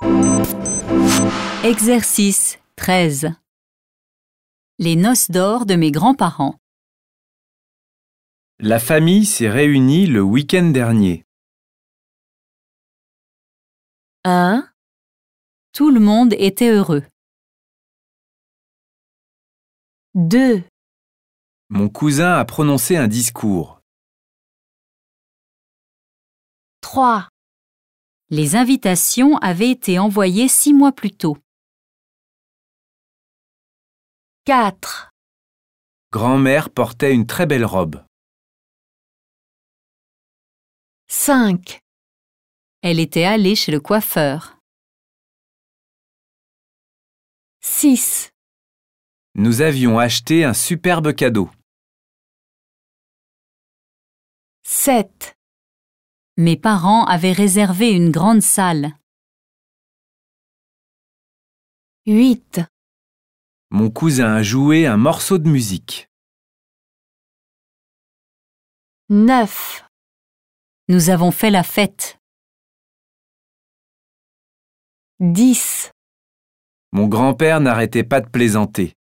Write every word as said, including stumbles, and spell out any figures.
Exercice treize. Les noces d'or de mes grands-parents. La famille s'est réunie le week-end dernier. un. Tout le monde était heureux. deux. Mon cousin a prononcé un discours. trois. Les invitations avaient été envoyées six mois plus tôt. quatre. Grand-mère portait une très belle robe. cinq. Elle était allée chez le coiffeur. six. Nous avions acheté un superbe cadeau. sept. Mes parents avaient réservé une grande salle. huit. Mon cousin a joué un morceau de musique. neuf. Nous avons fait la fête. dix. Mon grand-père n'arrêtait pas de plaisanter.